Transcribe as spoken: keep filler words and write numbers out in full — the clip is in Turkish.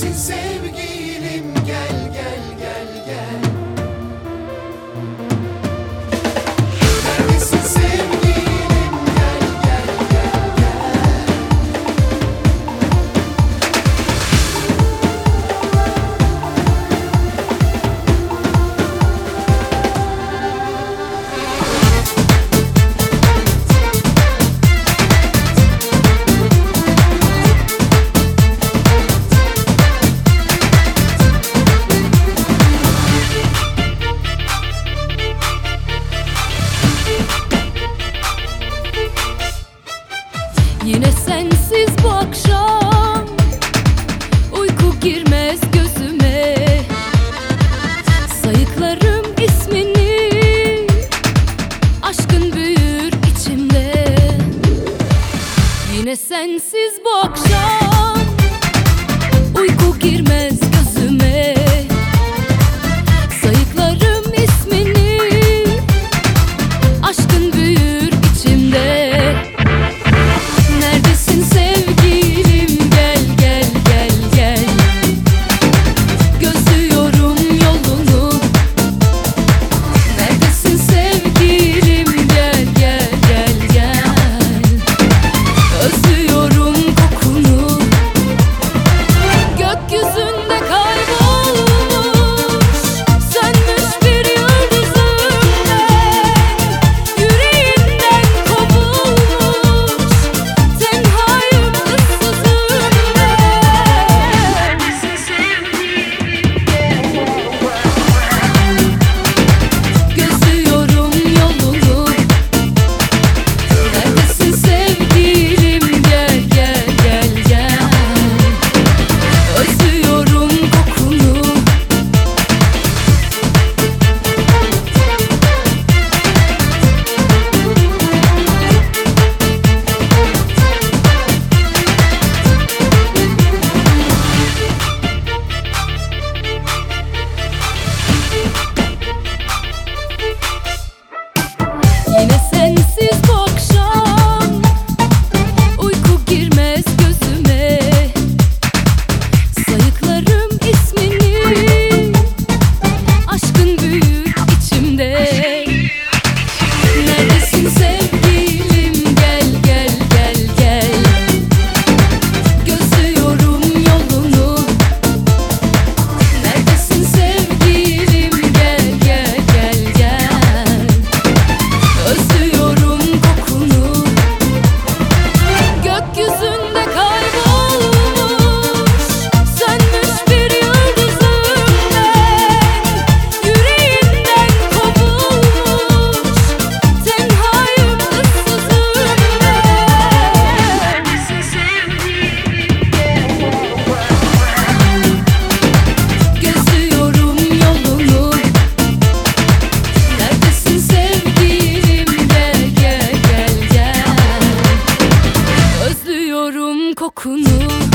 Neredesin sevgilim, gel gel gel gel. Neredesin sevgilim, gel gel gel gel. Yine sensiz bu akşam uyku girmez gözüme. Sayıklarım ismini, aşkın büyür içimde. Yine sensiz bu akşam uyku girmez gözüme. Sayıklarım ismini, aşkın büyür içimde. Neredesin sevgilim, gel gel gel gel. Gözlüyorum yolunu. Neredesin sevgilim, gel gel gel gel. Özlüyorum kokunu. Gökyüzünde kaybolmuş, sönmüş bir yıldızım ben. Yüreğimden kovulmuş, tenhayım, ıssızım ben. Gözlüyorum yolunu. Neredesin sevgilim, gel gel gel gel. Özlüyorum kokunu. Yine sensiz bu akşam uyku girmez gözüme. Sayıklarım ismini, aşkın büyür içimde. Neredesin sevgilim, gel gel gel gel. Gözlüyorum yolunu. Neredesin sevgilim, gel gel gel gel. Özlüyorum kokunu. Gökyüzünde kaybolmuş, sönmüş bir yıldızım ben. Yüreğimden kovulmuş, tenhayım, ıssızım ben. Gözlüyorum yolunu. Neredesin sevgilim, gel gel gel gel. Özlüyorum kokunu.